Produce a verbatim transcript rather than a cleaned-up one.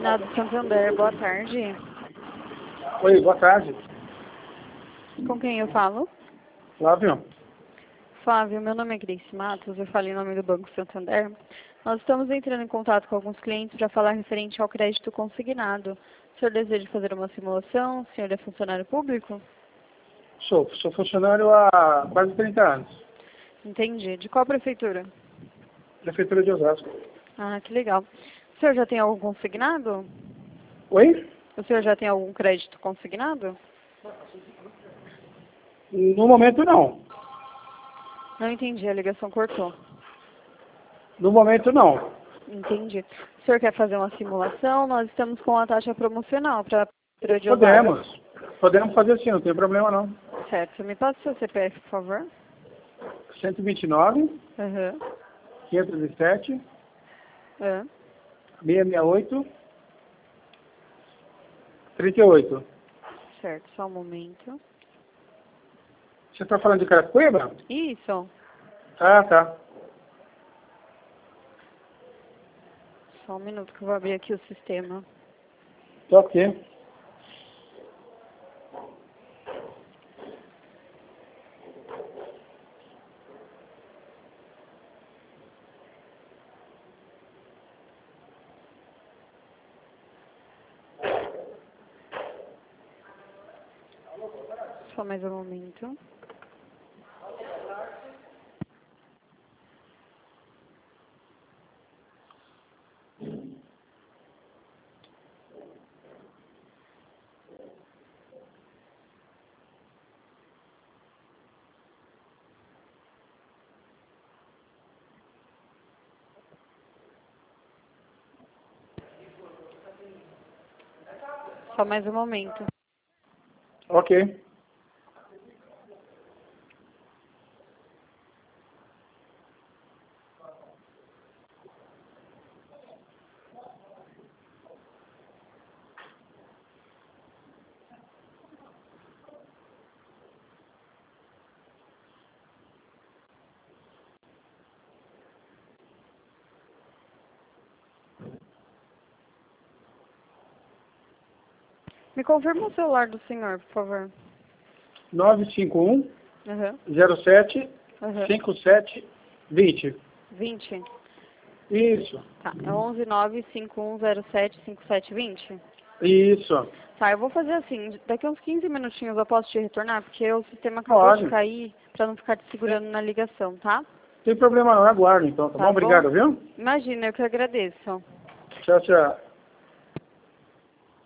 Consignado Santander, boa tarde. Oi, boa tarde. Com quem eu falo? Flávio. Flávio, meu nome é Grace Matos, eu falo em nome do Banco Santander. Nós estamos entrando em contato com alguns clientes para falar referente ao crédito consignado. O senhor deseja fazer uma simulação? O senhor é funcionário público? Sou, sou funcionário há quase trinta anos. Entendi. De qual prefeitura? Prefeitura de Osasco. Ah, que legal. O senhor já tem algum consignado? Oi? O senhor já tem algum crédito consignado? No momento não. Não entendi, a ligação cortou. No momento não. Entendi. O senhor quer fazer uma simulação? Nós estamos com a taxa promocional para a Prefeitura de Osasco. Podemos. Podemos fazer sim, não tem problema não. Certo. Me passa o seu C P F, por favor. cento e vinte e nove, Aham. quinhentos e sete, Aham. seiscentos e sessenta e oito, trinta e oito. Certo, só um momento. Você está falando de Carapicuíba? Isso. Ah, tá. Só um minuto que eu vou abrir aqui o sistema. Tá ok. Só mais um momento. Só mais um momento. Ok. Me confirma o celular do senhor, por favor. nove cinco um, Aham. zero sete, Aham. cinco sete, vinte. vinte. Isso. Tá. É onze nove cinco um zero sete cinco sete vinte. Isso. Tá, eu vou fazer assim, daqui a uns quinze minutinhos eu posso te retornar, porque o sistema acabou Pode. de cair pra não ficar te segurando na ligação, tá? Não tem problema não, aguardo então, tá, Tá bom? bom? Obrigado, viu? Imagina, eu que agradeço. Tchau, tchau.